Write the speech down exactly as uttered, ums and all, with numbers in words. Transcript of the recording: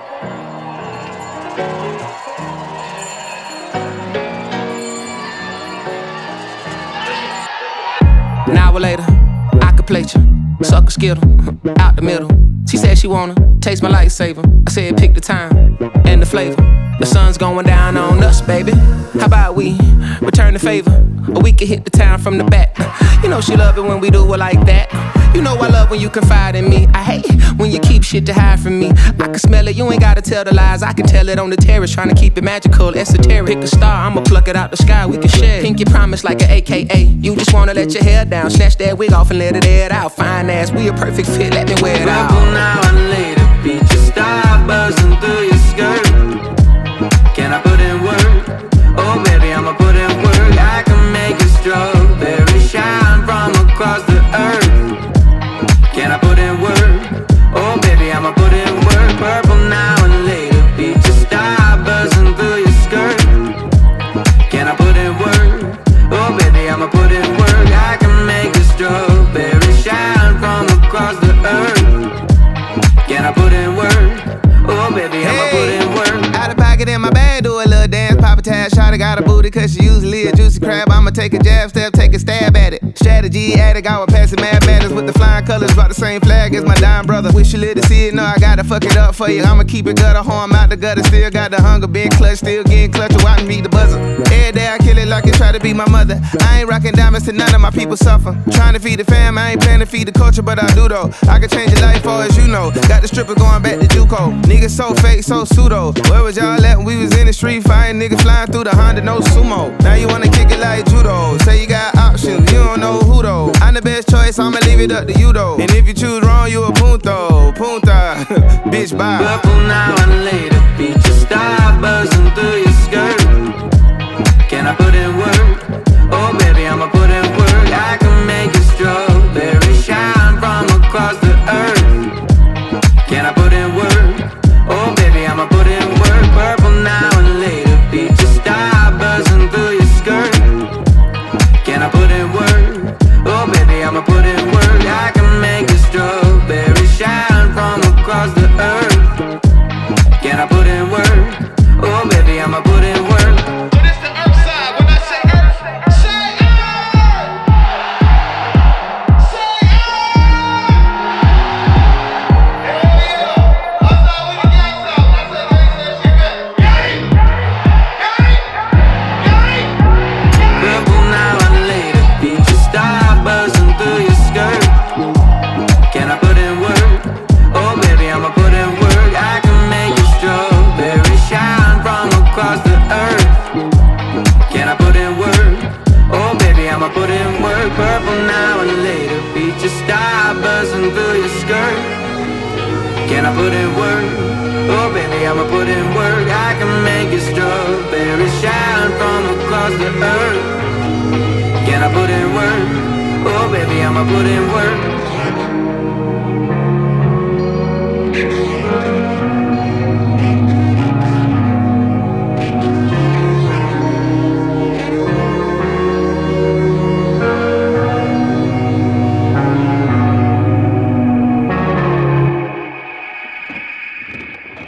An hour later, I could plate you, suck a skittle, out the middle. She said she wanna taste my lightsaber. I said pick the time and the flavor. The sun's going down on us, baby. How about we return the favor? Or we could hit the town from the back. You know she love it when we do it like that. You know I love when you confide in me. I hate when you keep shit to hide from me. I can smell it, you ain't gotta tell the lies. I can tell it on the terrace, trying to keep it magical, esoteric. Pick a star, I'ma pluck it out the sky, we can share. Pinky promise like an A K A. You just wanna let your hair down, snatch that wig off and let it air it out. Fine ass, we a perfect fit, let me wear it out. Purple now and later, beat your star buzzing through your skirt. Can I put in work? Oh baby, I'ma put in work. I can make a strawberry shine from across the earth. Can I put in work? Oh baby, I'ma put in work. Purple now and later, beat your star buzzing through your skirt. Can I put in work? Oh baby, I'ma put in work. I can make a strawberry shine from across the earth. Can I put in work? Oh baby, I'ma Hey, put in work. out of pocket in my bag, do a little dance, pop a tag, shawty got a booty cause she usually a juicy crab. I'ma take a jab step, take a stab at it. Strategy addict, I was passing mad madness with the flying colors, brought the same flag as my dying brother. Wish you lived to see it, no, I gotta fuck it up for you. I'ma keep it gutter, harm out the gutter, still got the hunger, been clutch, still getting clutch, watch me beat the buzzer. Every day I kill it like it try to be my mother. I ain't rocking diamonds to none of my people suffer. Trying to feed the fam, I ain't planning to feed the culture, but I do though. I can change your life, far as you know. Got the stripper going back to JUCO. Niggas so fake, so pseudo. Where was y'all at when we was in the street fighting? Niggas flying through the Honda, no sumo. Now you wanna kick it like judo. Say you got options, you don't know who though. I'm the best choice, I'ma leave it up to you though. And if you choose wrong, you a punto, punta, bitch bye. Purple now and later, beat your star buzzing through your skirt. Can I put in work? Oh baby, I'ma put in work. I can make a strawberry shine from across the earth. Can I put in work? Oh baby, I'ma put in work. Purple now and later, beat your star buzzing through your skirt. Can I put in work? Oh baby, I'ma put in work. I can make a strawberry shine from across the earth. Can I put in work? Oh baby, I'ma put in work. But it's the earth side. When I say earth, say earth. Say earth. Hell yeah. Outside with the gangs out. I say gangs that shit back. Gang. Gang. Gang. Purple now and later, beat your star buzzing through your skirt. Can I put in work? Oh baby, I'ma put in work. I can make a strawberry shine from across the earth. Can I put in work? Oh baby, I'ma put in work. Purple now and later, beat your star buzzing through your skirt. Can I put in work? Oh baby, I'ma put in work. I can make a strawberry shine from across the earth. Can I put in work? Oh baby, I'ma put in work.